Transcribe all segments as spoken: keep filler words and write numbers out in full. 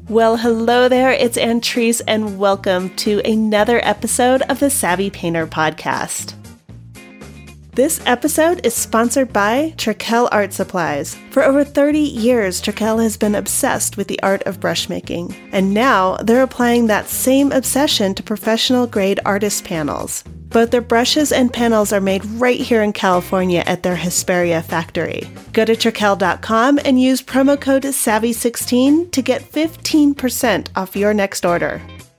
Well, hello there, it's Antrice, and welcome to another episode of the Savvy Painter Podcast. This episode is sponsored by Trekell Art Supplies. For over thirty years, Trekell has been obsessed with the art of brushmaking, and now they're applying that same obsession to professional-grade artist panels. Both their brushes and panels are made right here in California at their Hesperia factory. Go to Trekell dot com and use promo code savvy sixteen to get fifteen percent off your next order.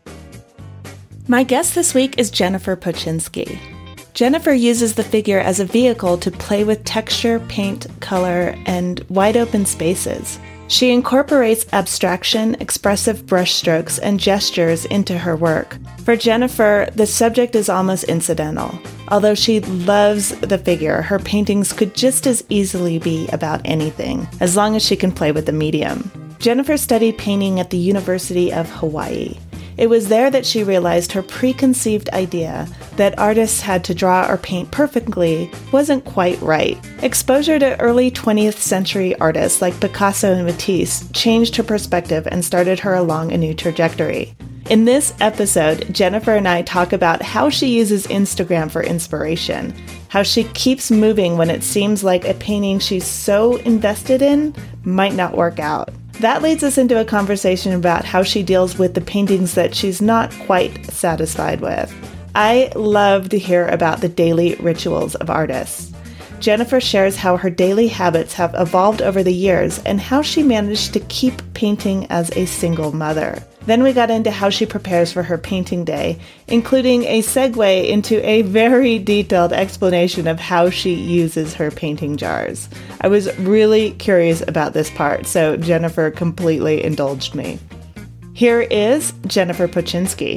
My guest this week is Jennifer Pociński. Jennifer uses the figure as a vehicle to play with texture, paint, color, and wide open spaces. She incorporates abstraction, expressive brushstrokes, and gestures into her work. For Jennifer, the subject is almost incidental. Although she loves the figure, her paintings could just as easily be about anything, as long as she can play with the medium. Jennifer studied painting at the University of Hawaii. It was there that she realized her preconceived idea that artists had to draw or paint perfectly wasn't quite right. Exposure to early twentieth century artists like Picasso and Matisse changed her perspective and started her along a new trajectory. In this episode, Jennifer and I talk about how she uses Instagram for inspiration, how she keeps moving when it seems like a painting she's so invested in might not work out. That leads us into a conversation about how she deals with the paintings that she's not quite satisfied with. I love to hear about the daily rituals of artists. Jennifer shares how her daily habits have evolved over the years and how she managed to keep painting as a single mother. Then we got into how she prepares for her painting day, including a segue into a very detailed explanation of how she uses her painting jars. I was really curious about this part, so Jennifer completely indulged me. Here is Jennifer Pociński.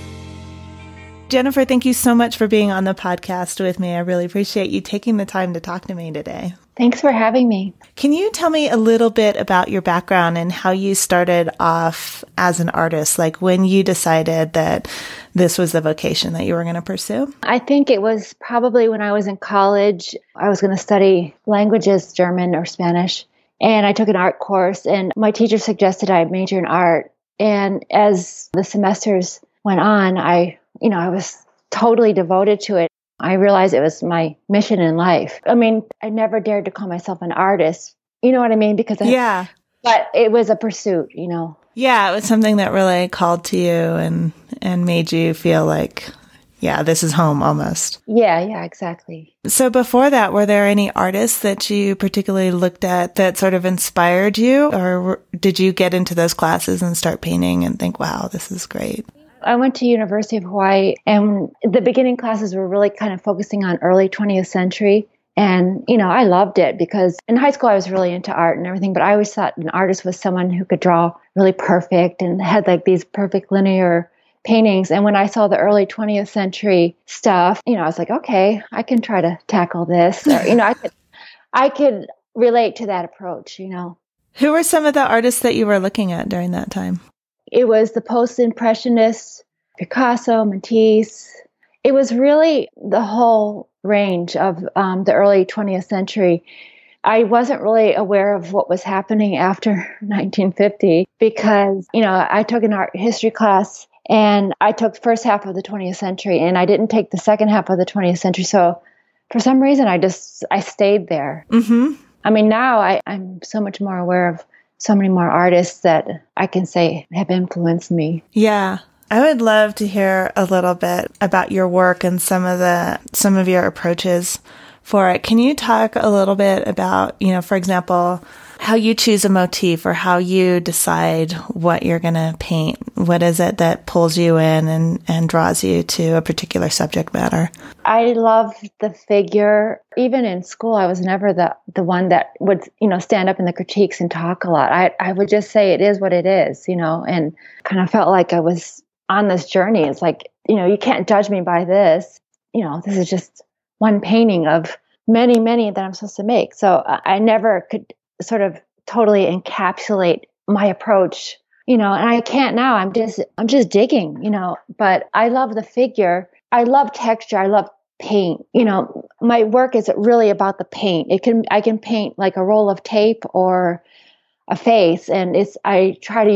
Jennifer, thank you so much for being on the podcast with me. I really appreciate you taking the time to talk to me today. Thanks for having me. Can you tell me a little bit about your background and how you started off as an artist, like when you decided that this was the vocation that you were going to pursue? I think it was probably when I was in college. I was going to study languages, German or Spanish, and I took an art course, and my teacher suggested I major in art. And as the semesters went on, I, you know, I was totally devoted to it. I realized it was my mission in life. I mean, I never dared to call myself an artist. You know what I mean? Because I, yeah, but it was a pursuit, you know. Yeah, it was something that really called to you and and made you feel like, yeah, this is home almost. Yeah, yeah, exactly. So before that, were there any artists that you particularly looked at that sort of inspired you, or did you get into those classes and start painting and think, wow, this is great? I went to University of Hawaii, and the beginning classes were really kind of focusing on early twentieth century. And, you know, I loved it because in high school I was really into art and everything, but I always thought an artist was someone who could draw really perfect and had like these perfect linear paintings. And when I saw the early twentieth century stuff, you know, I was like, okay, I can try to tackle this. Or, you know, I could, I could relate to that approach, you know. Who were some of the artists that you were looking at during that time? It was the post-impressionists, Picasso, Matisse. It was really the whole range of um, the early twentieth century. I wasn't really aware of what was happening after nineteen fifty because, you know, I took an art history class and I took the first half of the twentieth century and I didn't take the second half of the twentieth century. So for some reason, I just, I stayed there. Mm-hmm. I mean, now I, I'm so much more aware of so many more artists that I can say have influenced me. Yeah. I would love to hear a little bit about your work and some of the, some of your approaches for it. Can you talk a little bit about, you know, for example, how you choose a motif or how you decide what you're going to paint? What is it that pulls you in and, and draws you to a particular subject matter? I love the figure. Even in school, I was never the, the one that would, you know, stand up in the critiques and talk a lot. I, I would just say it is what it is, you know, and kind of felt like I was on this journey. It's like, you know, you can't judge me by this. You know, this is just one painting of many, many that I'm supposed to make. So I never could sort of totally encapsulate my approach, you know, and I can't now. I'm just, I'm just digging, you know, but I love the figure. I love texture. I love paint. You know, my work is really about the paint. It can, I can paint like a roll of tape or a face, and it's, I try to use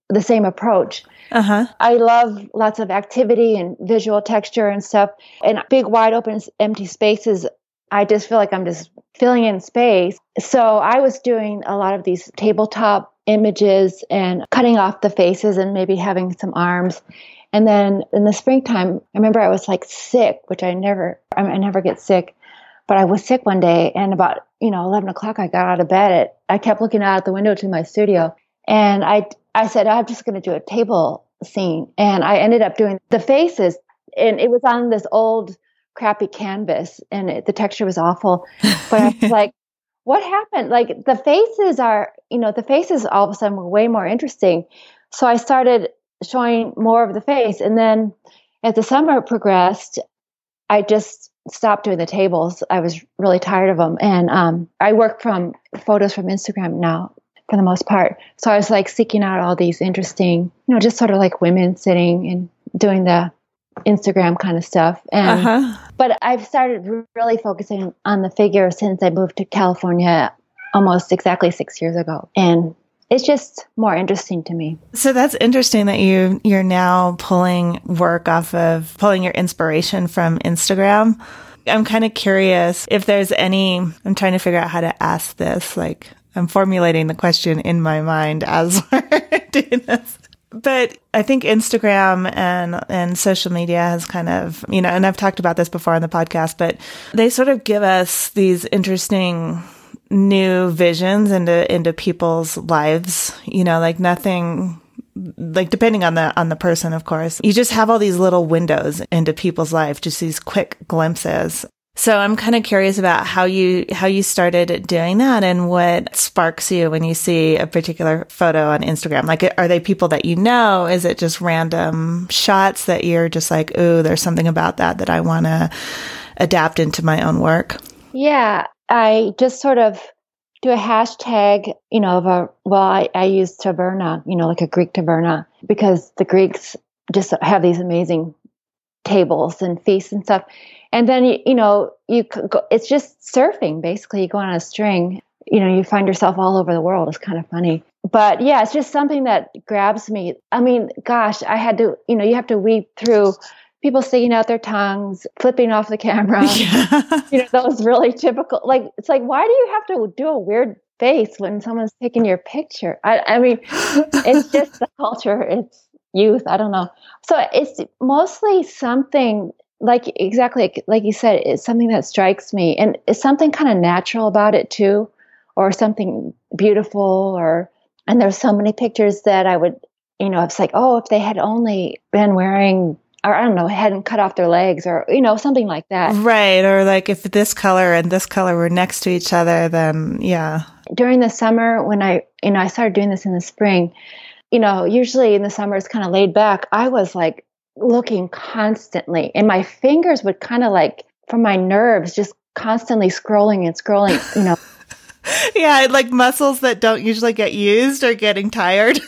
the same approach. Uh-huh. I love lots of activity and visual texture and stuff. And big, wide open, empty spaces, I just feel like I'm just filling in space. So I was doing a lot of these tabletop images and cutting off the faces and maybe having some arms. And then in the springtime, I remember I was like sick, which I never, I, mean, I never get sick. But I was sick one day, and about, you know, eleven o'clock, I got out of bed. At, I kept looking out the window to my studio, and I, I said, I'm just going to do a table scene. And I ended up doing the faces, and it was on this old crappy canvas, and it, the texture was awful. But I was like, what happened? Like the faces are, you know, the faces all of a sudden were way more interesting. So I started showing more of the face. And then as the summer progressed, I just stopped doing the tables. I was really tired of them. And um, I work from photos from Instagram now for the most part. So I was like seeking out all these interesting, you know, just sort of like women sitting and doing the Instagram kind of stuff. And uh-huh. But I've started really focusing on the figure since I moved to California almost exactly six years ago. And it's just more interesting to me. So that's interesting that you, you're now pulling work off of, pulling your inspiration from Instagram. I'm kind of curious if there's any, I'm trying to figure out how to ask this. Like I'm formulating the question in my mind as we're doing this. But I think Instagram and, and social media has kind of, you know, and I've talked about this before on the podcast, but they sort of give us these interesting new visions into into people's lives, you know, like nothing, like depending on the on the person, of course, you just have all these little windows into people's life, just these quick glimpses. So I'm kind of curious about how you how you started doing that and what sparks you when you see a particular photo on Instagram. Like, are they people that you know? Is it just random shots that you're just like, ooh, there's something about that that I want to adapt into my own work? Yeah. I just sort of do a hashtag, you know, of a, well, I, I use taverna, you know, like a Greek taverna, because the Greeks just have these amazing tables and feasts and stuff. And then, you, you know, you could go, it's just surfing, basically. You go on a string, you know, you find yourself all over the world. It's kind of funny. But yeah, it's just something that grabs me. I mean, gosh, I had to, you know, you have to weed through people sticking out their tongues, flipping off the camera, yeah. You know, those really typical, like, it's like, why do you have to do a weird face when someone's taking your picture? I, I mean, it's just the culture, it's youth, I don't know. So it's mostly something like, exactly like, like you said, it's something that strikes me, and it's something kind of natural about it too, or something beautiful, or, and there's so many pictures that I would, you know, it's like, oh, if they had only been wearing, or I don't know, hadn't cut off their legs, or, you know, something like that. Right. Or like if this color and this color were next to each other, then yeah. During the summer, when I, you know, I started doing this in the spring, you know, usually in the summer it's kind of laid back. I was like looking constantly, and my fingers would kind of like, from my nerves, just constantly scrolling and scrolling, you know. Yeah. Like muscles that don't usually get used are getting tired.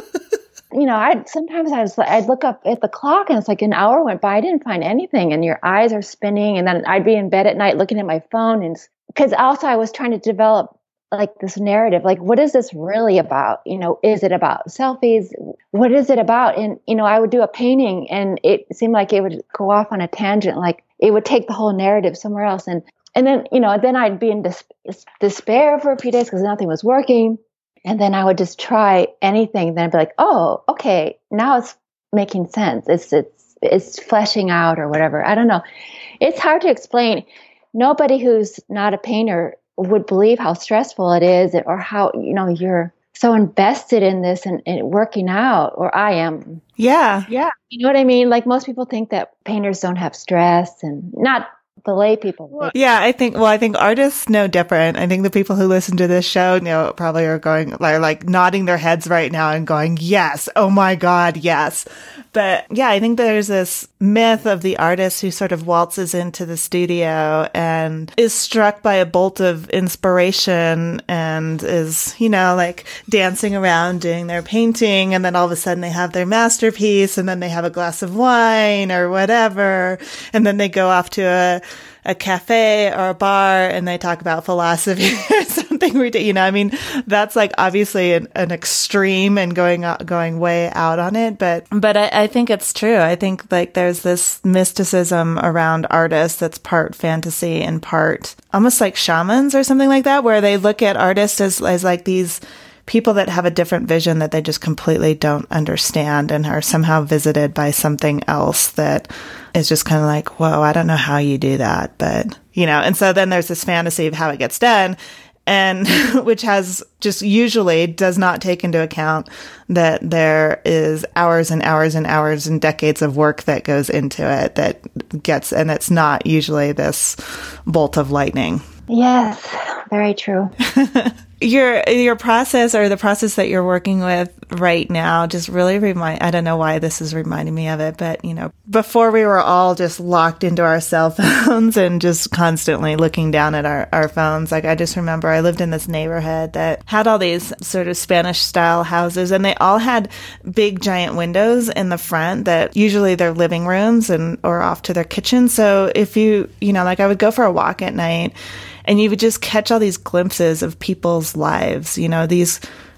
You know, I sometimes I was I'd look up at the clock and it's like an hour went by. I didn't find anything, and your eyes are spinning. And then I'd be in bed at night looking at my phone, and because also I was trying to develop like this narrative, like what is this really about? You know, is it about selfies? What is it about? And you know, I would do a painting, and it seemed like it would go off on a tangent, like it would take the whole narrative somewhere else. And and then you know, then I'd be in dis- despair for a few days because nothing was working. And then I would just try anything. Then I'd be like, oh, okay, now it's making sense. It's it's it's fleshing out or whatever. I don't know. It's hard to explain. Nobody who's not a painter would believe how stressful it is, or how, you know, you're so invested in this and, and working out, or I am. Yeah. Yeah. You know what I mean? Like most people think that painters don't have stress, and not the lay people. Yeah, I think, well, I think artists know different. I think the people who listen to this show, you know, probably are going, are like nodding their heads right now and going, yes, oh my God, yes. But yeah, I think there's this myth of the artist who sort of waltzes into the studio and is struck by a bolt of inspiration and is, you know, like dancing around doing their painting. And then all of a sudden they have their masterpiece, and then they have a glass of wine or whatever. And then they go off to a, a cafe or a bar and they talk about philosophy or something ridiculous. You know, I mean, that's like obviously an, an extreme and going out, going way out on it. But, but I, I think it's true. I think like there's this mysticism around artists that's part fantasy and part almost like shamans or something like that, where they look at artists as, as like these people that have a different vision that they just completely don't understand and are somehow visited by something else that is just kind of like, whoa, I don't know how you do that. But, you know, and so then there's this fantasy of how it gets done, and which has just usually does not take into account that there is hours and hours and hours and decades of work that goes into it that gets, and it's not usually this bolt of lightning. Yes, very true. Your your process or the process that you're working with right now just really remind, I don't know why this is reminding me of it, but, you know, before we were all just locked into our cell phones and just constantly looking down at our, our phones. Like, I just remember I lived in this neighborhood that had all these sort of Spanish style houses, and they all had big giant windows in the front that usually they're living rooms and or off to their kitchen. So if you, you know, like I would go for a walk at night, and you would just catch all these glimpses of people's lives, you know, these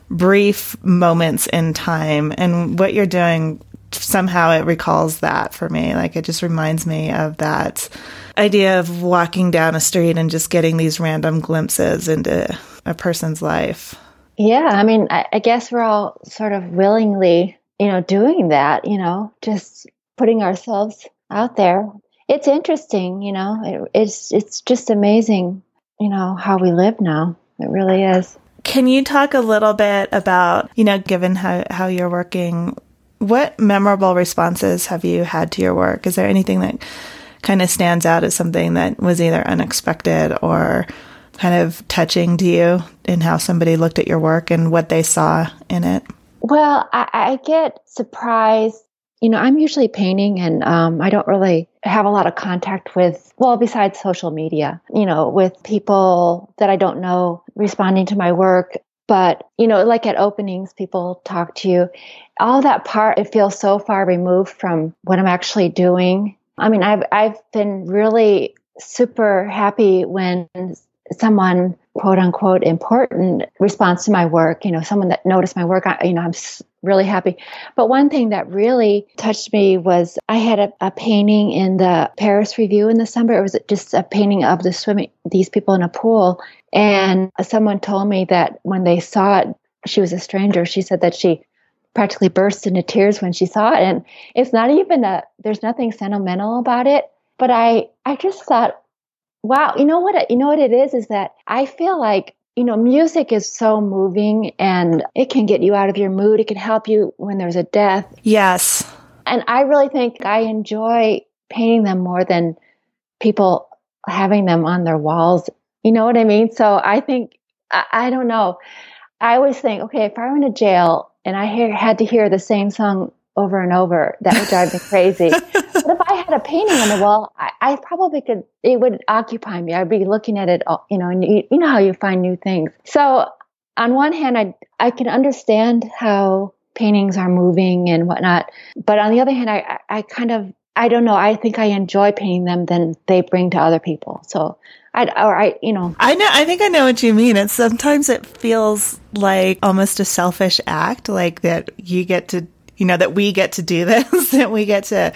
brief moments in time. And what you're doing, somehow it recalls that for me. Like, it just reminds me of that idea of walking down a street and just getting these random glimpses into a person's life. Yeah, I mean, I, I guess we're all sort of willingly, you know, doing that, you know, just putting ourselves out there. It's interesting, you know, it, it's it's just amazing, you know, how we live now. It really is. Can you talk a little bit about, you know, given how, how you're working, what memorable responses have you had to your work? Is there anything that kind of stands out as something that was either unexpected or kind of touching to you in how somebody looked at your work and what they saw in it? Well, I, I get surprised. You know, I'm usually painting, and um, I don't really have a lot of contact with, well, besides social media, you know, with people that I don't know responding to my work. But, you know, like at openings, people talk to you. All that part, it feels so far removed from what I'm actually doing. I mean, I've I've been really super happy when someone, quote unquote, important responds to my work, you know, someone that noticed my work, I, you know, I'm really happy. But one thing that really touched me was I had a, a painting in the Paris Review in the summer. It was just a painting of the swimming, these people in a pool. And someone told me that when they saw it, she was a stranger. She said that she practically burst into tears when she saw it. And it's not even a, there's nothing sentimental about it. But I, I just thought, wow, you know what, you know what it is, is that I feel like, you know, music is so moving and it can get you out of your mood. It can help you when there's a death. Yes. And I really think I enjoy painting them more than people having them on their walls. You know what I mean? So I think, I, I don't know. I always think, okay, if I went to jail and I hear, had to hear the same song over and over, that would drive me crazy. But if I had a painting on the wall, I, I probably could, it would occupy me. I'd be looking at it, all, you know, and you, you know how you find new things. So on one hand, I, I can understand how paintings are moving and whatnot. But on the other hand, I, I kind of, I don't know, I think I enjoy painting them than they bring to other people. So I, or I, you know. I know, I think I know what you mean. It's sometimes it feels like almost a selfish act, like that you get to, you know, that we get to do this, that we get to,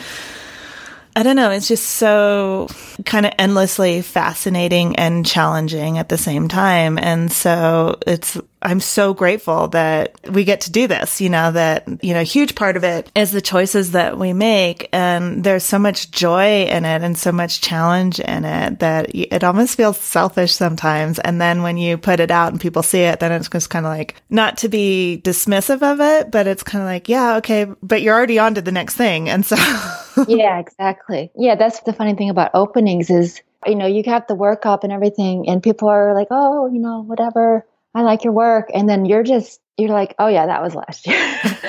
I don't know, it's just so kind of endlessly fascinating and challenging at the same time. And so it's, I'm so grateful that we get to do this, you know, that, you know, a huge part of it is the choices that we make. And there's so much joy in it and so much challenge in it that it almost feels selfish sometimes. And then when you put it out and people see it, then it's just kind of like, not to be dismissive of it, but it's kind of like, yeah, okay, but you're already on to the next thing. And so. Yeah, exactly. Yeah, that's the funny thing about openings is, you know, you have the work up and everything and people are like, oh, you know, whatever. I like your work. And then you're just, you're like, oh yeah, that was last year.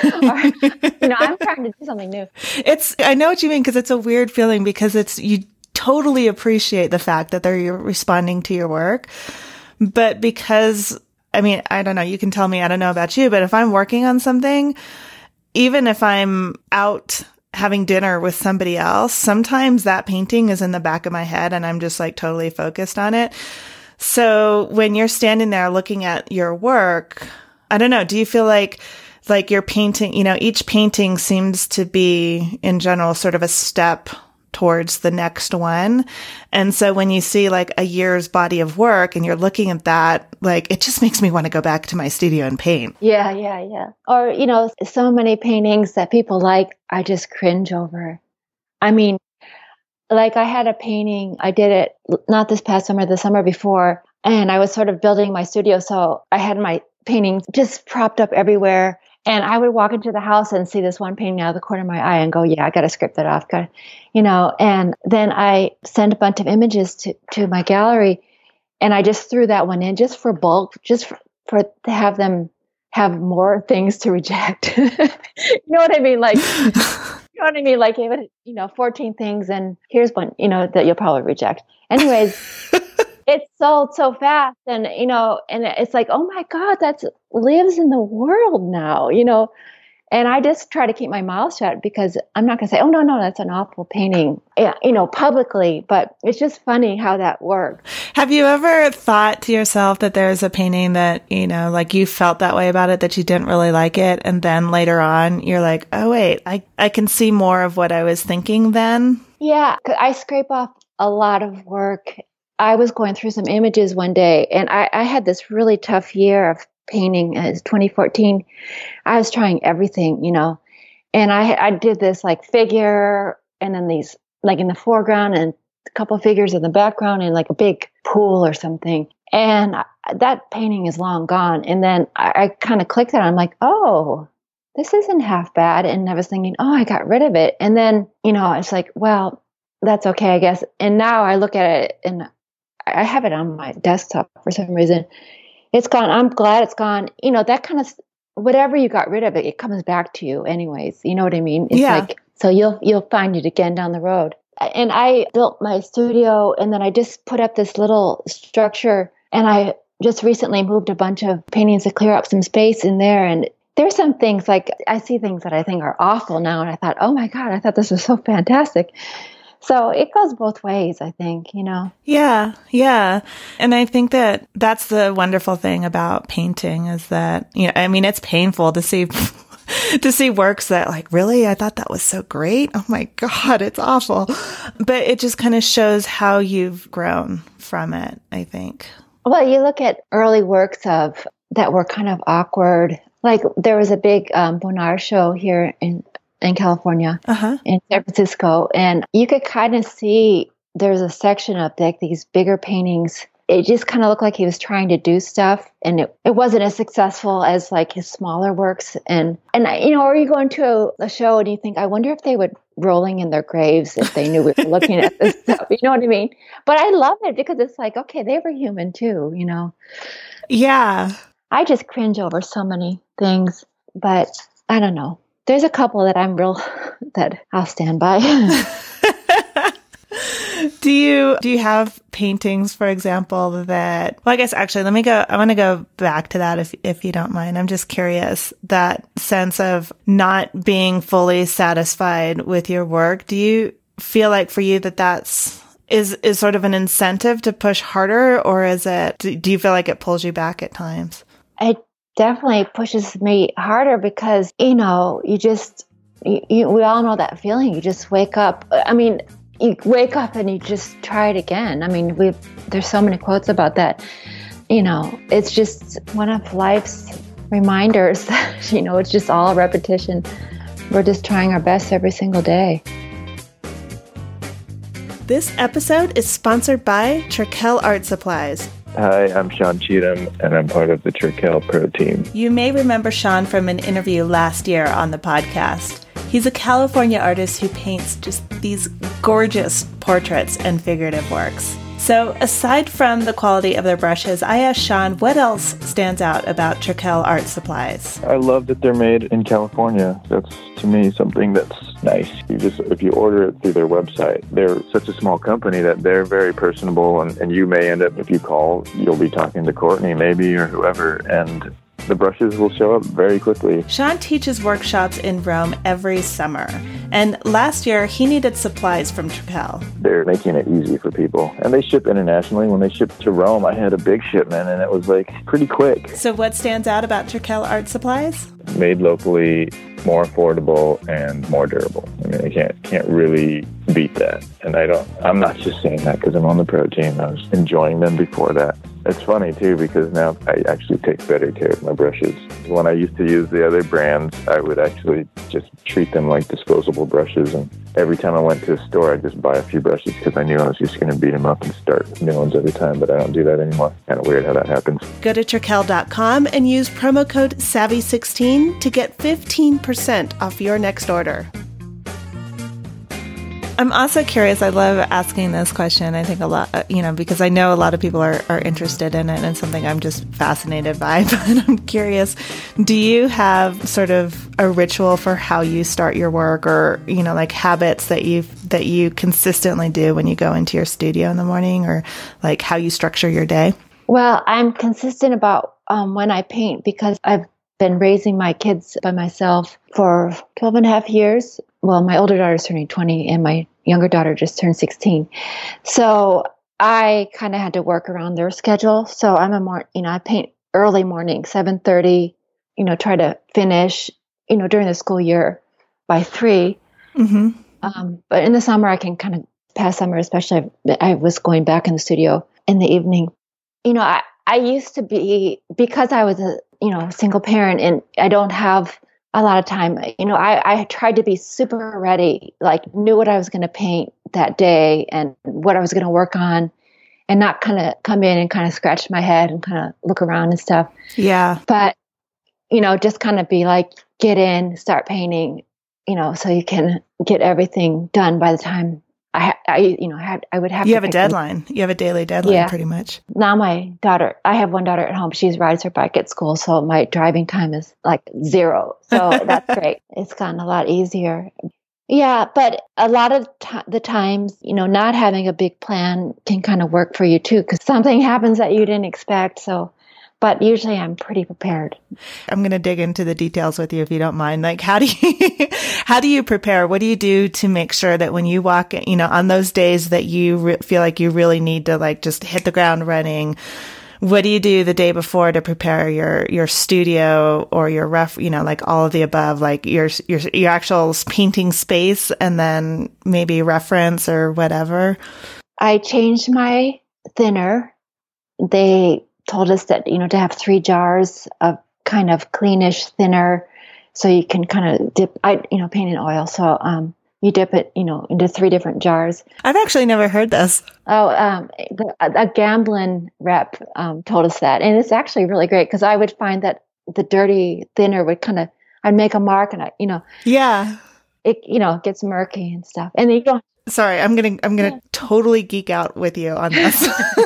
Or, you know, I'm trying to do something new. It's, I know what you mean, because it's a weird feeling because it's, you totally appreciate the fact that they're responding to your work. But because, I mean, I don't know, you can tell me, I don't know about you, but if I'm working on something, even if I'm out having dinner with somebody else, sometimes that painting is in the back of my head and I'm just like totally focused on it. So when you're standing there looking at your work, I don't know, do you feel like like you're painting, you know, each painting seems to be in general sort of a step towards the next one. And so when you see like a year's body of work and you're looking at that, like it just makes me want to go back to my studio and paint. Yeah, yeah, yeah. Or, you know, so many paintings that people like, I just cringe over. I mean, like I had a painting, I did it not this past summer, the summer before, and I was sort of building my studio. So I had my paintings just propped up everywhere. And I would walk into the house and see this one painting out of the corner of my eye and go, yeah, I got to script that off. Got, you know, and then I sent a bunch of images to, to my gallery and I just threw that one in just for bulk, just for, for to have them have more things to reject. You know what I mean? Like, you know what I mean? Like, you know, fourteen things and here's one, you know, that you'll probably reject. Anyways. It's sold so fast and, you know, and it's like, oh my God, that's lives in the world now, you know, and I just try to keep my mouth shut because I'm not going to say, oh, no, no, that's an awful painting, you know, publicly, but it's just funny how that works. Have you ever thought to yourself that there's a painting that, you know, like you felt that way about it, that you didn't really like it. And then later on, you're like, oh, wait, I, I can see more of what I was thinking then. Yeah, I scrape off a lot of work. I was going through some images one day and I, I had this really tough year of painting. It was twenty fourteen. I was trying everything, you know, and I I did this like figure and then these like in the foreground and a couple of figures in the background and like a big pool or something. And I, that painting is long gone. And then I, I kind of clicked it. I'm like, oh, this isn't half bad. And I was thinking, oh, I got rid of it. And then, you know, it's like, well, that's okay, I guess. And now I look at it and I have it on my desktop for some reason. It's gone. I'm glad it's gone. You know, that kind of, whatever you got rid of it, it comes back to you anyways. You know what I mean? It's yeah. like, so you'll, you'll find it again down the road. And I built my studio and then I just put up this little structure and I just recently moved a bunch of paintings to clear up some space in there. And there's some things like, I see things that I think are awful now. And I thought, oh my God, I thought this was so fantastic. So it goes both ways, I think, you know? Yeah, yeah. And I think that that's the wonderful thing about painting is that, you know, I mean, it's painful to see, to see works that like, really, I thought that was so great. Oh my God, it's awful. But it just kind of shows how you've grown from it, I think. Well, you look at early works of that were kind of awkward. Like there was a big um, Bonnard show here in in California, uh-huh. in San Francisco. And you could kind of see there's a section of like these bigger paintings. It just kind of looked like he was trying to do stuff and it, it wasn't as successful as like his smaller works. And, and you know, or you go into a, a show and you think, I wonder if they would rolling in their graves if they knew we were looking at this stuff. You know what I mean? But I love it because it's like, okay, they were human too, you know? Yeah. I just cringe over so many things, but I don't know. There's a couple that I'm real, that I'll stand by. do you, do you have paintings, for example, that, well, I guess actually, let me go, I want to go back to that if, if you don't mind. I'm just curious, that sense of not being fully satisfied with your work. Do you feel like for you that that's, is, is sort of an incentive to push harder, or is it, do, do you feel like it pulls you back at times? I definitely pushes me harder because, you know, you just, you, you, we all know that feeling. You just wake up. I mean, you wake up and you just try it again. I mean, we there's so many quotes about that. You know, it's just one of life's reminders that, you know, it's just all repetition. We're just trying our best every single day. This episode is sponsored by Trekell Art Supplies. Hi, I'm Sean Cheatham, and I'm part of the Trekell Pro team. You may remember Sean from an interview last year on the podcast. He's a California artist who paints just these gorgeous portraits and figurative works. So aside from the quality of their brushes, I asked Sean what else stands out about Trekell Art Supplies. I love that they're made in California. That's, to me, something that's nice. You just, if you order it through their website, they're such a small company that they're very personable, and, and you may end up, if you call, you'll be talking to Courtney maybe or whoever, and the brushes will show up very quickly. Sean teaches workshops in Rome every summer, And last year, he needed supplies from Trekell. They're making it easy for people. And they ship internationally. When they shipped to Rome, I had a big shipment, and it was like pretty quick. So what stands out about Trekell Art Supplies? Made locally, more affordable, and more durable. I mean, I can't can't really beat that. And I don't. I'm not just saying that because I'm on the pro team. I was enjoying them before that. It's funny too because now I actually take better care of my brushes. When I used to use the other brands, I would actually just treat them like disposable brushes. And every time I went to a store, I'd just buy a few brushes because I knew I was just going to beat them up and start new ones every time. But I don't do that anymore. Kind of weird how that happens. Go to Trekell dot com and use promo code savvy sixteen to get fifteen percent off your next order. I'm also curious. I love asking this question. I think a lot, you know, because I know a lot of people are, are interested in it, and it's something I'm just fascinated by. But I'm curious, do you have sort of a ritual for how you start your work, or, you know, like habits that you that you consistently do when you go into your studio in the morning, or like how you structure your day? Well, I'm consistent about um, when I paint because I've been raising my kids by myself for twelve and a half years. Well, my older daughter's turning twenty and my younger daughter just turned sixteen. So I kind of had to work around their schedule. So I'm a more, you know, I paint early morning, seven thirty, you know, try to finish, you know, during the school year by three. Mm-hmm. Um, but in the summer, I can kind of, past summer, especially, I was going back in the studio in the evening. You know, I, I used to be, because I was a, you know, single parent and I don't have a lot of time, you know, I, I tried to be super ready, like knew what I was going to paint that day and what I was going to work on, and not kind of come in and kind of scratch my head and kind of look around and stuff. Yeah. But, you know, just kind of be like, get in, start painting, you know, so you can get everything done by the time I, I you know, had, I would have You to have a deadline. Them. You have a daily deadline, yeah. Pretty much. Now my daughter, I have one daughter at home. She rides her bike at school, so my driving time is like zero. So that's great. It's gotten a lot easier. Yeah, but a lot of t- the times, you know, not having a big plan can kind of work for you too, because something happens that you didn't expect. So, but usually I'm pretty prepared. I'm going to dig into the details with you if you don't mind. Like, how do you, how do you prepare? What do you do to make sure that when you walk, you know, on those days that you re- feel like you really need to like just hit the ground running, what do you do the day before to prepare your, your studio or your ref, you know, like all of the above, like your, your, your actual painting space and then maybe reference or whatever? I changed my thinner. They told us that, you know, to have three jars of kind of cleanish thinner so you can kind of dip, I, you know, paint in oil. So, um, you dip it, you know, into three different jars. I've actually never heard this. Oh, um, the, a Gamblin rep um, told us that. And it's actually really great because I would find that the dirty thinner would kind of, I'd make a mark and I, you know. Yeah. It, you know, gets murky and stuff. And you don't. Sorry, I'm going to, I'm going to yeah. totally geek out with you on this.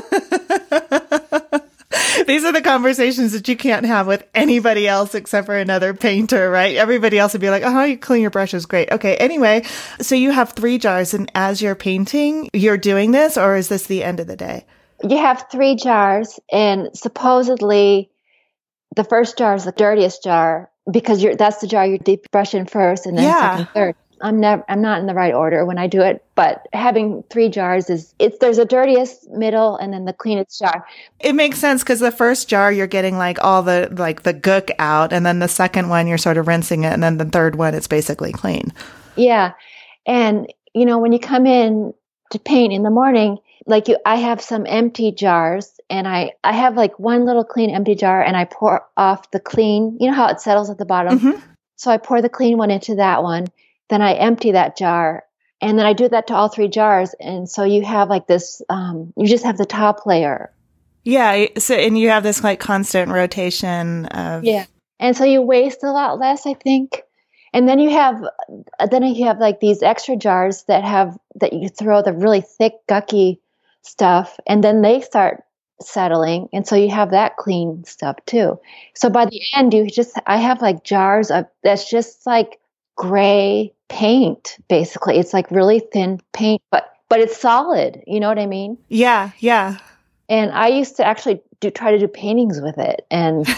These are the conversations that you can't have with anybody else except for another painter, right? Everybody else would be like, oh, you clean your brushes. Great. Okay. Anyway, so you have three jars and as you're painting, you're doing this, or is this the end of the day? You have three jars and supposedly the first jar is the dirtiest jar because you're, that's the jar you deep brush in first and then yeah. second, third. I'm never, I'm not in the right order when I do it, but having three jars is, it's, there's a dirtiest, middle, and then the cleanest jar. It makes sense because the first jar, you're getting like all the, like the gook out. And then the second one, you're sort of rinsing it. And then the third one, it's basically clean. Yeah. And, you know, when you come in to paint in the morning, like you, I have some empty jars and I, I have like one little clean empty jar and I pour off the clean, you know how it settles at the bottom. Mm-hmm. So I pour the clean one into that one. Then I empty that jar and then I do that to all three jars. And so you have like this, um, you just have the top layer. Yeah. So, and you have this like constant rotation of. Yeah. And so you waste a lot less, I think. And then you have, then you have like these extra jars that have, that you throw the really thick, gucky stuff and then they start settling. And so you have that clean stuff too. So by the end, you just, I have like jars of, that's just like gray paint, basically. It's like really thin paint, but but it's solid. You know what I mean? Yeah, yeah. And I used to actually do try to do paintings with it, and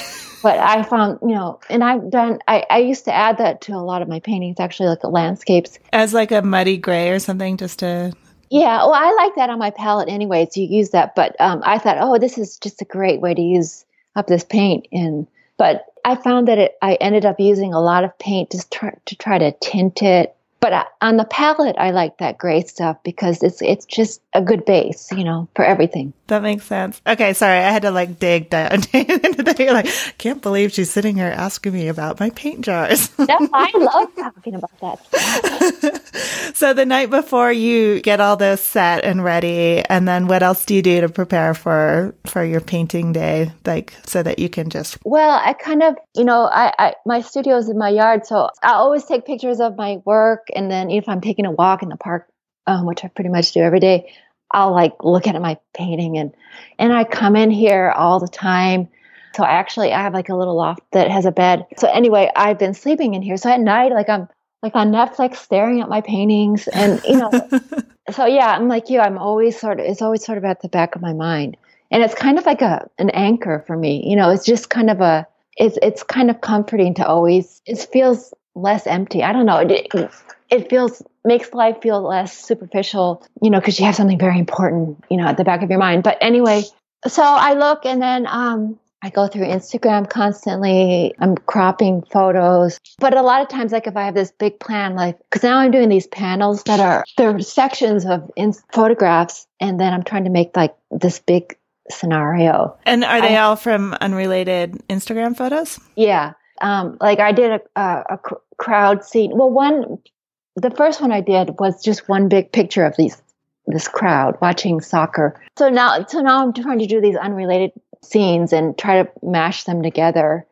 But I found, you know, and I've done, I, I used to add that to a lot of my paintings, actually, like landscapes. As like a muddy gray or something, just to... Yeah, well, I like that on my palette anyway, so you use that. But um, I thought, oh, this is just a great way to use up this paint. And but I found that it, I ended up using a lot of paint just try, to try to tint it. But I, on the palette, I like that gray stuff because it's it's just a good base, you know, for everything. That makes sense. Okay, sorry, I had to like dig down into that. You're like, can't believe she's sitting here asking me about my paint jars. No, I love talking about that. So the night before you get all this set and ready, and then what else do you do to prepare for for your painting day, like so that you can just? Well, I kind of, you know, I, I my studio is in my yard, so I always take pictures of my work, and then if I'm taking a walk in the park, um, which I pretty much do every day, I'll like look at my painting, and and I come in here all the time. So I actually I have like a little loft that has a bed. So anyway, I've been sleeping in here. So at night, like I'm like on Netflix staring at my paintings, and you know, so yeah, I'm like you. I'm always sort of it's always sort of at the back of my mind, and it's kind of like a an anchor for me. You know, it's just kind of a it's it's kind of comforting to always. It feels less empty. I don't know. It, it feels makes life feel less superficial, you know, because you have something very important, you know, at the back of your mind. But anyway, so I look, and then um, I go through Instagram constantly. I'm cropping photos, but a lot of times, like if I have this big plan, like because now I'm doing these panels that are they're sections of in- photographs, and then I'm trying to make like this big scenario. And are they I, all from unrelated Instagram photos? Yeah, um, like I did a, a, a cr- crowd scene. Well, one. The first one I did was just one big picture of these this crowd watching soccer. So now, so now I'm trying to do these unrelated scenes and try to mash them together.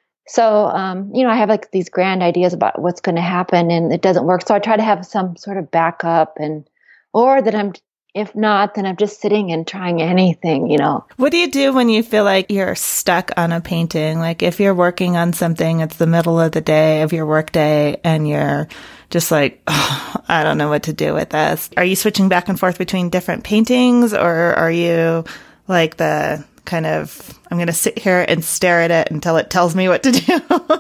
So, um, you know, I have like these grand ideas about what's going to happen, and it doesn't work. So I try to have some sort of backup, and or that I'm, if not, then I'm just sitting and trying anything, you know. What do you do when you feel like you're stuck on a painting? Like if you're working on something, it's the middle of the day of your work day, and you're just like, oh, I don't know what to do with this. Are you switching back and forth between different paintings, or are you like the kind of, I'm going to sit here and stare at it until it tells me what to do?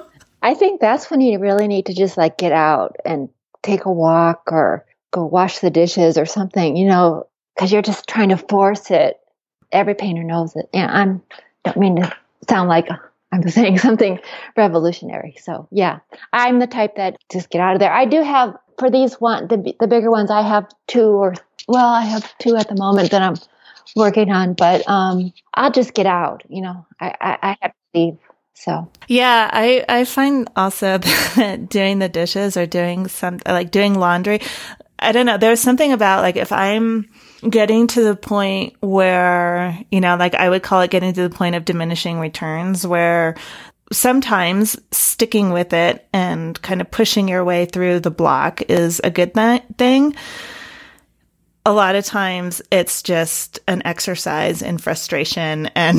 I think that's when you really need to just like get out and take a walk or go wash the dishes or something, you know, because you're just trying to force it. Every painter knows it. And I'm don't mean to sound like I'm saying something revolutionary. So yeah, I'm the type that just get out of there. I do have for these one the the bigger ones. I have two or well, I have two at the moment that I'm working on. But um, I'll just get out. You know, I I, I have to leave. So yeah, I I find also that doing the dishes or doing some like doing laundry. I don't know. There's something about like if I'm getting to the point where, you know, like I would call it getting to the point of diminishing returns, where sometimes sticking with it and kind of pushing your way through the block is a good th- thing. A lot of times it's just an exercise in frustration and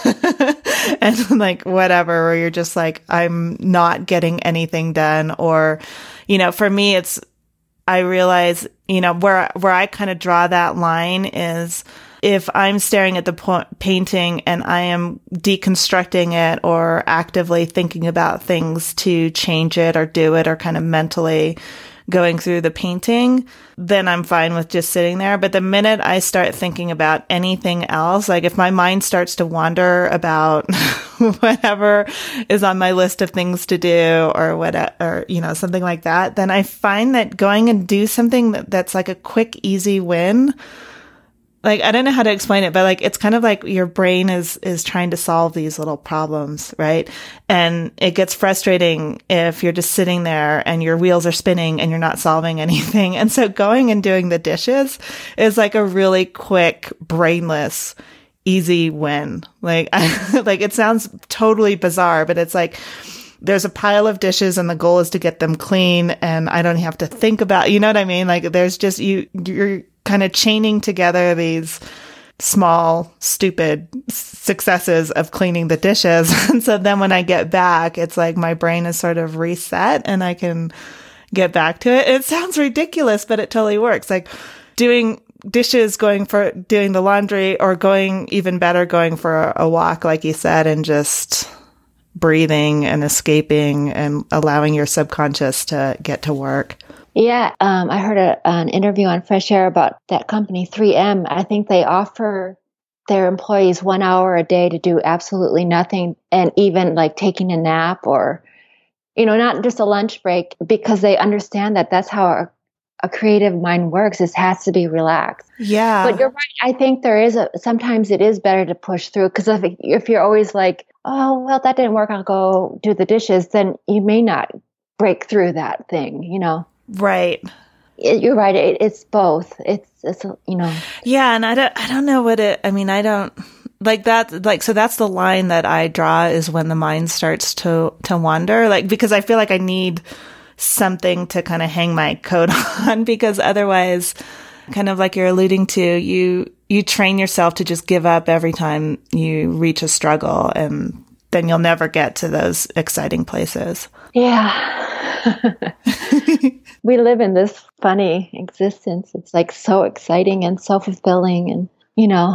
and like whatever, where you're just like, I'm not getting anything done. Or, you know, for me, it's I realize, you know, where where I kind of draw that line is if I'm staring at the po- painting and I am deconstructing it or actively thinking about things to change it or do it or kind of mentally going through the painting, then I'm fine with just sitting there. But the minute I start thinking about anything else, like if my mind starts to wander about whatever is on my list of things to do or whatever, or, you know, something like that, then I find that going and do something that, that's like a quick, easy win. Like, I don't know how to explain it, but like, it's kind of like your brain is, is trying to solve these little problems, right? And it gets frustrating if you're just sitting there and your wheels are spinning and you're not solving anything. And so going and doing the dishes is like a really quick, brainless, easy win. Like, I, like it sounds totally bizarre, but it's like, there's a pile of dishes and the goal is to get them clean and I don't have to think about, you know what I mean? Like there's just, you, you're kind of chaining together these small, stupid successes of cleaning the dishes. And so then when I get back, it's like my brain is sort of reset and I can get back to it. It sounds ridiculous, but it totally works. Like doing dishes, going for doing the laundry, or going even better, going for a walk, like you said, and just breathing and escaping and allowing your subconscious to get to work. Yeah, um, I heard a, an interview on Fresh Air about that company three M. I think they offer their employees one hour a day to do absolutely nothing, and even like taking a nap or, you know, not just a lunch break, because they understand that that's how a, a creative mind works. It has to be relaxed. Yeah. But you're right. I think there is a, sometimes it is better to push through, because if, if you're always like, oh, well, that didn't work, I'll go do the dishes, then you may not break through that thing, you know? Right. It, you're right. It, it's both. It's, it's, you know. Yeah. And I don't, I don't know what it, I mean, I don't like that. Like, so that's the line that I draw, is when the mind starts to, to wander, like, because I feel like I need something to kind of hang my coat on, because otherwise, kind of like you're alluding to, you, you train yourself to just give up every time you reach a struggle, and then you'll never get to those exciting places. Yeah. We live in this funny existence. It's like so exciting and so fulfilling, and, you know.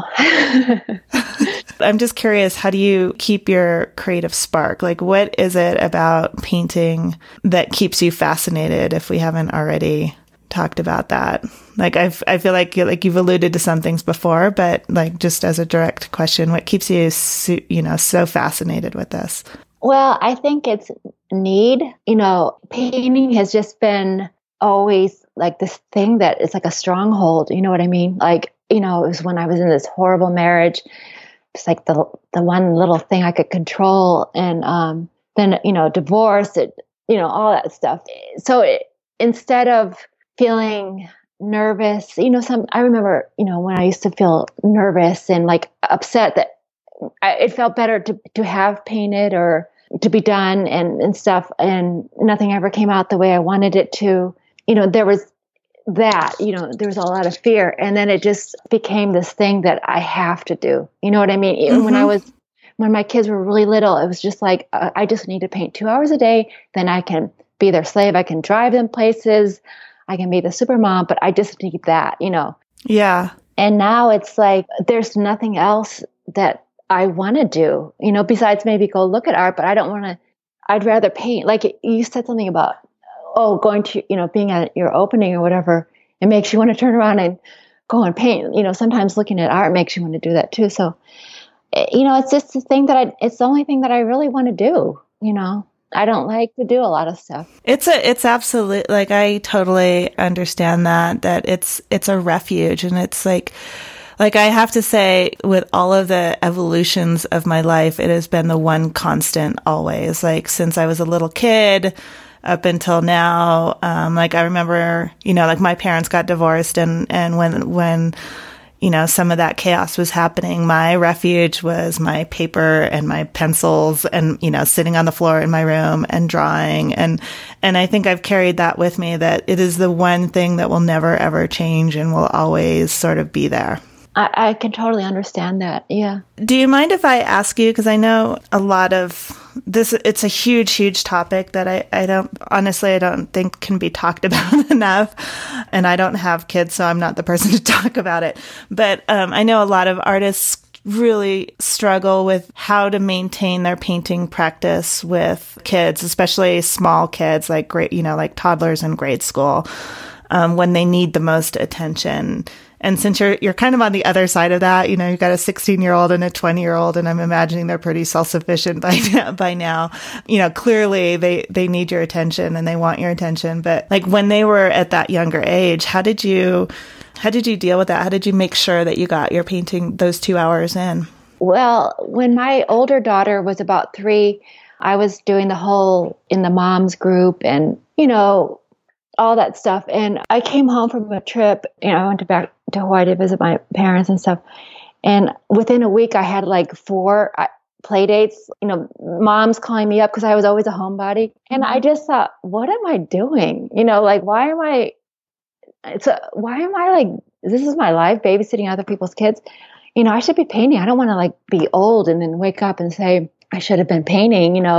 I'm just curious, how do you keep your creative spark? Like, what is it about painting that keeps you fascinated, if we haven't already talked about that? Like, I've, I feel like, like you've alluded to some things before, but like, just as a direct question, what keeps you, so, you know, so fascinated with this? Well, I think it's need. You know, painting has just been always like this thing that is like a stronghold. You know what I mean? Like, you know, it was when I was in this horrible marriage. It's like the the one little thing I could control, and um, then, you know, divorce, it, you know, all that stuff. So it, instead of feeling nervous, you know, some I remember, you know, when I used to feel nervous and like upset, that I, it felt better to to have painted or to be done and and stuff, and nothing ever came out the way I wanted it to. You know, there was that, you know, there was a lot of fear, and then it just became this thing that I have to do. You know what I mean? Even mm-hmm. when I was, when my kids were really little, it was just like, uh, I just need to paint two hours a day. Then I can be their slave. I can drive them places. I can be the super mom, but I just need that, you know? Yeah. And now it's like, there's nothing else that I want to do, you know, besides maybe go look at art, but I don't want to, I'd rather paint. Like you said something about, oh, going to, you know, being at your opening or whatever, it makes you want to turn around and go and paint. You know, sometimes looking at art makes you want to do that too. So, you know, it's just the thing that I, it's the only thing that I really want to do. You know, I don't like to do a lot of stuff. It's a, it's absolute, like, I totally understand that, that it's, it's a refuge. And it's like, like I have to say, with all of the evolutions of my life, it has been the one constant always, like since I was a little kid up until now. Um, like I remember, you know, like my parents got divorced, and, and when, when, you know, some of that chaos was happening, my refuge was my paper and my pencils and, you know, sitting on the floor in my room and drawing. And, and I think I've carried that with me, that it is the one thing that will never, ever change and will always sort of be there. I, I can totally understand that. Yeah. Do you mind if I ask you, because I know a lot of this, it's a huge, huge topic that I, I don't, honestly, I don't think can be talked about enough. And I don't have kids, so I'm not the person to talk about it. But um, I know a lot of artists really struggle with how to maintain their painting practice with kids, especially small kids, like great, you know, like toddlers in grade school, um, when they need the most attention. And since you're you're kind of on the other side of that, you know, you've got a sixteen-year-old and a twenty-year-old, and I'm imagining they're pretty self-sufficient by now, by now. You know, clearly they, they need your attention and they want your attention. But like when they were at that younger age, how did you how did you deal with that? How did you make sure that you got your painting those two hours in? Well, when my older daughter was about three, I was doing the whole in the moms group and, you know, all that stuff. And I came home from a trip, you know, I went to back to Hawaii to visit my parents and stuff. And within a week, I had like four play dates, you know, moms calling me up because I was always a homebody. And I just thought, what am I doing? You know, like, why am I, it's a, why am I like, this is my life, babysitting other people's kids. You know, I should be painting. I don't want to like be old and then wake up and say, I should have been painting, you know.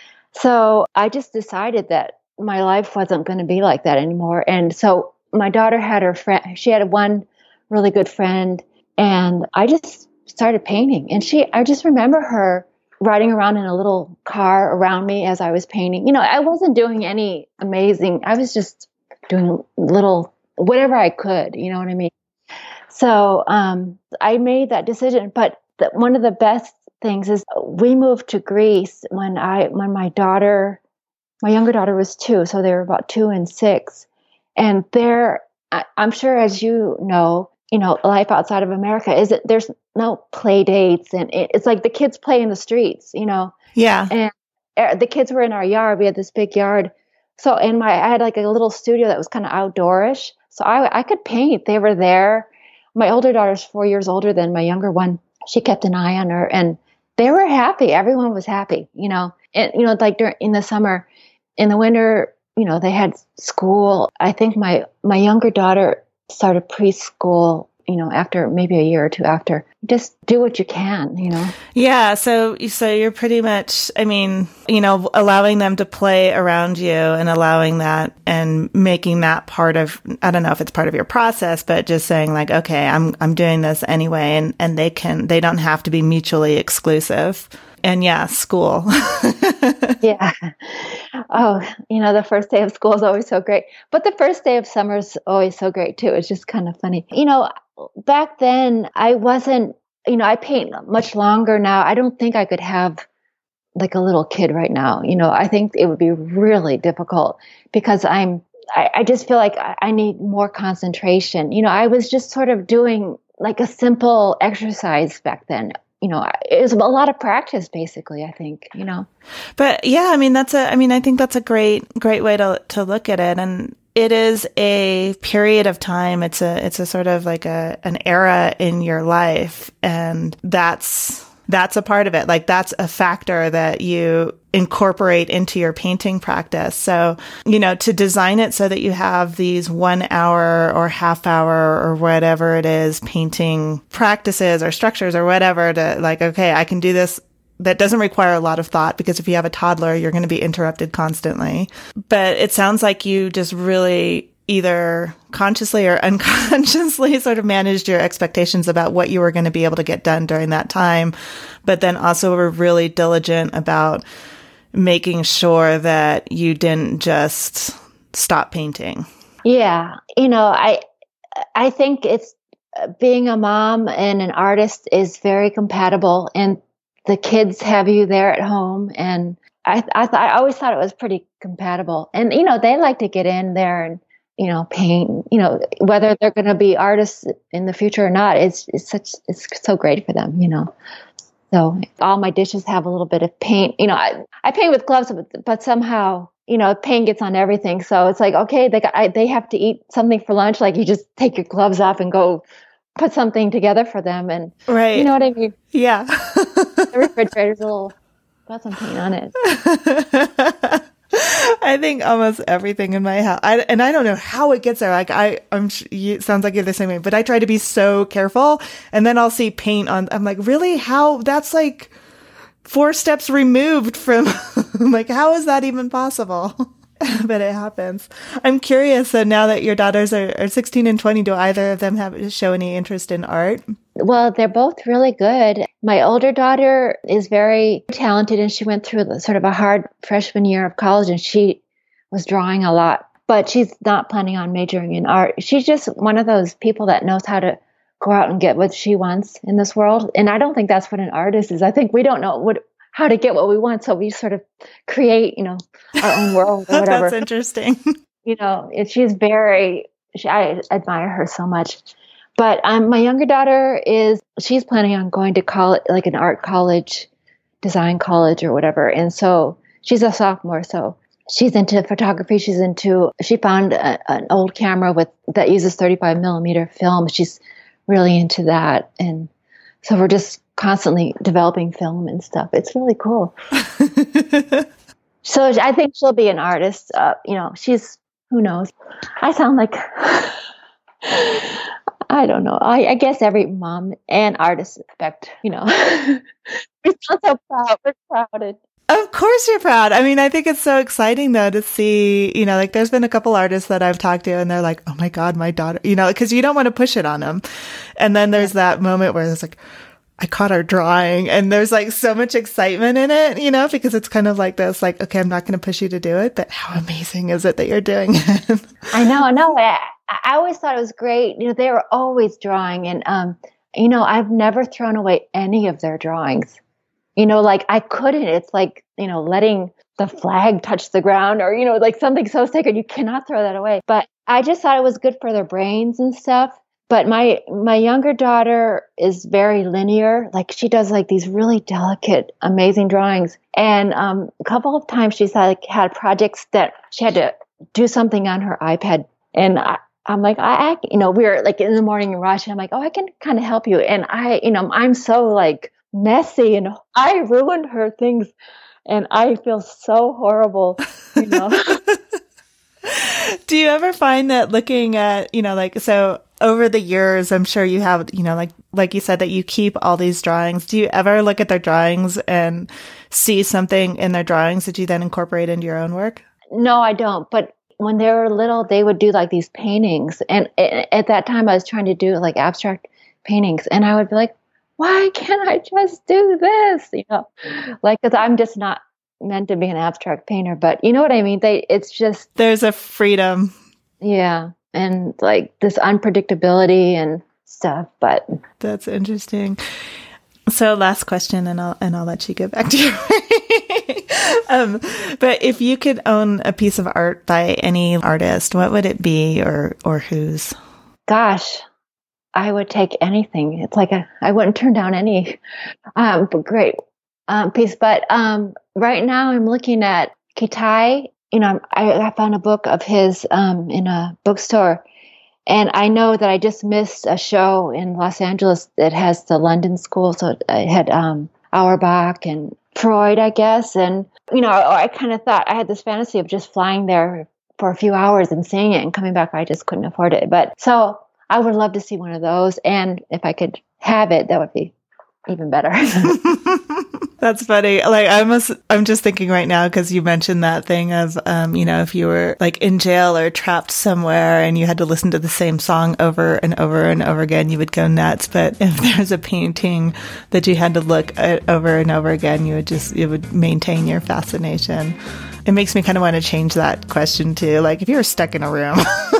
So I just decided that my life wasn't going to be like that anymore. And so my daughter had her friend, she had one really good friend, and I just started painting. And she, I just remember her riding around in a little car around me as I was painting. You know, I wasn't doing any amazing, I was just doing little, whatever I could, you know what I mean? So um, I made that decision. But the, one of the best things is we moved to Greece when I, when my daughter, my younger daughter was two. So they were about two and six. And there, I, I'm sure as you know, you know, life outside of America is that there's no play dates, and it, it's like the kids play in the streets, you know? Yeah. And the kids were in our yard. We had this big yard. So, and my, I had like a little studio that was kind of outdoorish. So I, I could paint. They were there. My older daughter's four years older than my younger one. She kept an eye on her, and they were happy. Everyone was happy, you know, and, you know, like during, in the summer, in the winter, you know, they had school. I think my, my younger daughter started preschool, you know, after maybe a year or two after. Just do what you can, you know? Yeah. So, so you're pretty much, I mean, you know, allowing them to play around you and allowing that and making that part of, I don't know if it's part of your process, but just saying like, okay, I'm, I'm doing this anyway. And, and they can, they don't have to be mutually exclusive. And yeah, school. Yeah. Oh, you know, the first day of school is always so great. But the first day of summer is always so great too. It's just kind of funny. You know, back then I wasn't, you know, I paint much longer now. I don't think I could have like a little kid right now. You know, I think it would be really difficult because I'm, I, I just feel like I, I need more concentration. You know, I was just sort of doing like a simple exercise back then. You know, it was a lot of practice, basically, I think, you know. But yeah, I mean, that's a, I mean, I think that's a great, great way to, to look at it. And it is a period of time. It's a, it's a sort of like a, an era in your life. And that's, that's a part of it. Like that's a factor that you incorporate into your painting practice. So, you know, to design it so that you have these one hour or half hour or whatever it is, painting practices or structures or whatever to like, okay, I can do this. That doesn't require a lot of thought because if you have a toddler, you're going to be interrupted constantly. But it sounds like you just really either consciously or unconsciously sort of managed your expectations about what you were going to be able to get done during that time, but then also were really diligent about making sure that you didn't just stop painting. Yeah. You know, I, I think it's being a mom and an artist is very compatible, and the kids have you there at home. And I, I thought, I always thought it was pretty compatible. And, you know, they like to get in there and, you know, paint, you know, whether they're going to be artists in the future or not, it's, it's such, it's so great for them, you know. So all my dishes have a little bit of paint, you know, I, I paint with gloves, but, but somehow, you know, paint gets on everything. So it's like, okay, they got, I, they have to eat something for lunch. Like you just take your gloves off and go put something together for them. And right. You know what I mean? Yeah. The refrigerator's a little, got some paint on it. I think almost everything in my house, I, and I don't know how it gets there. Like I, I'm, you, it sounds like you're the same way, but I try to be so careful, and then I'll see paint on. I'm like, really? How? That's like four steps removed from. Like, how is that even possible? But it happens. I'm curious. So now that your daughters are, are sixteen and twenty, do either of them have show any interest in art? Well, they're both really good. My older daughter is very talented, and she went through sort of a hard freshman year of college, and she was drawing a lot, but she's not planning on majoring in art. She's just one of those people that knows how to go out and get what she wants in this world. And I don't think that's what an artist is. I think we don't know what how to get what we want, so we sort of create, you know, our own world or whatever. That's interesting. You know, it, she's very, she, I admire her so much. But um, my younger daughter is, she's planning on going to college, like an art college, design college or whatever. And so she's a sophomore. So she's into photography. She's into, she found a, an old camera with that uses thirty-five millimeter film. She's really into that. And so we're just constantly developing film and stuff. It's really cool. So I think she'll be an artist. Uh, you know, she's, who knows? I sound like, I don't know. I, I guess every mom and artist expect, you know, we're not so proud. We're proud. Of course you're proud. I mean, I think it's so exciting though to see, you know, like there's been a couple artists that I've talked to and they're like, oh my God, my daughter, you know, because you don't want to push it on them. And then there's that moment where it's like, I caught our drawing, and there's like so much excitement in it, you know, because it's kind of like this, like, okay, I'm not going to push you to do it, but how amazing is it that you're doing it? I know, I know. I, I always thought it was great. You know, they were always drawing, and, um, you know, I've never thrown away any of their drawings. You know, like I couldn't, it's like, you know, letting the flag touch the ground or, you know, like something so sacred, you cannot throw that away. But I just thought it was good for their brains and stuff. But my my younger daughter is very linear. Like she does like these really delicate, amazing drawings. And um, a couple of times she's like had projects that she had to do something on her iPad. And I, I'm like, I, I, you know, we were like in the morning and rushing. I'm like, oh, I can kind of help you. And I, you know, I'm so like messy and I ruined her things. And I feel so horrible, you know. Do you ever find that looking at, you know, like, so over the years, I'm sure you have, you know, like, like you said, that you keep all these drawings. Do you ever look at their drawings and see something in their drawings that you then incorporate into your own work? No, I don't. But when they were little, they would do like these paintings. And at that time I was trying to do like abstract paintings, and I would be like, why can't I just do this? You know, like, cause I'm just not meant to be an abstract painter, but you know what I mean? They, it's just, there's a freedom. Yeah. And like this unpredictability and stuff, but that's interesting. So last question, and I'll, and I'll let you get back to your um, but if you could own a piece of art by any artist, what would it be, or, or whose? Gosh, I would take anything. It's like a, I wouldn't turn down any, um, but great um, piece. But um, right now I'm looking at Kitai. You know, I, I found a book of his um, in a bookstore, and I know that I just missed a show in Los Angeles that has the London School. So it had um, Auerbach and Freud, I guess. And, you know, I, I kind of thought I had this fantasy of just flying there for a few hours and seeing it and coming back. I just couldn't afford it. But so I would love to see one of those. And if I could have it, that would be even better. That's funny. Like I must, I'm just thinking right now, because you mentioned that thing of, um, you know, if you were like in jail or trapped somewhere and you had to listen to the same song over and over and over again, you would go nuts. But if there's a painting that you had to look at over and over again, you would just, you would maintain your fascination. It makes me kind of want to change that question too. Like if you were stuck in a room,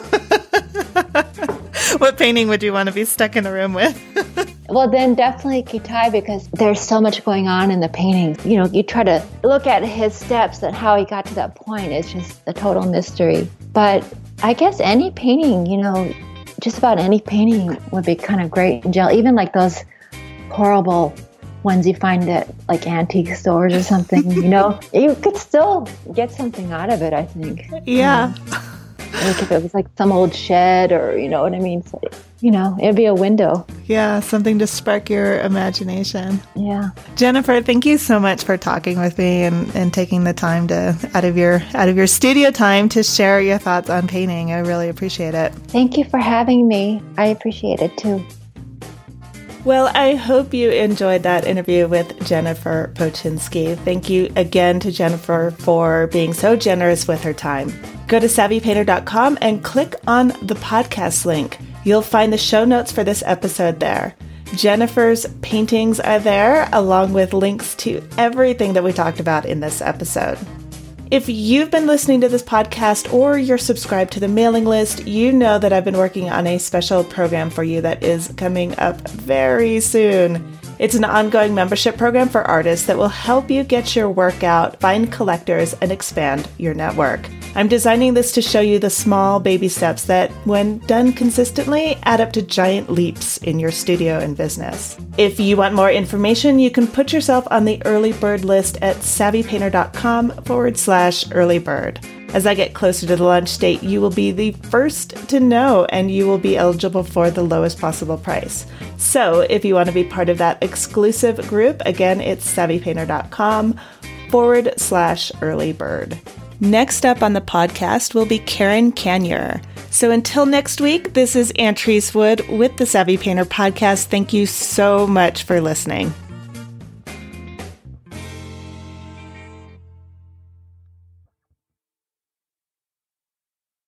what painting would you want to be stuck in a room with? Well, then definitely Kitai, because there's so much going on in the paintings. You know, you try to look at his steps and how he got to that point. It's just a total mystery. But I guess any painting, you know, just about any painting would be kind of great in jail. Even like those horrible ones you find at like antique stores or something, you know, you could still get something out of it, I think. Yeah. Um, like if it was like some old shed or, you know what I mean? So, you know, it'd be a window. Yeah, something to spark your imagination. Yeah. Jennifer, thank you so much for talking with me and, and taking the time to out of your out of your studio time to share your thoughts on painting. I really appreciate it. Thank you for having me. I appreciate it too. Well, I hope you enjoyed that interview with Jennifer Poczynski. Thank you again to Jennifer for being so generous with her time. Go to savvy painter dot com and click on the podcast link. You'll find the show notes for this episode there. Jennifer's paintings are there, along with links to everything that we talked about in this episode. If you've been listening to this podcast or you're subscribed to the mailing list, you know that I've been working on a special program for you that is coming up very soon. It's an ongoing membership program for artists that will help you get your work out, find collectors, and expand your network. I'm designing this to show you the small baby steps that, when done consistently, add up to giant leaps in your studio and business. If you want more information, you can put yourself on the early bird list at savvy painter dot com forward slash early bird. As I get closer to the launch date, you will be the first to know, and you will be eligible for the lowest possible price. So if you want to be part of that exclusive group, again, it's savvy painter dot com forward slash early bird. Next up on the podcast will be Karen Kanier. So until next week, this is Antrese Wood with the Savvy Painter Podcast. Thank you so much for listening.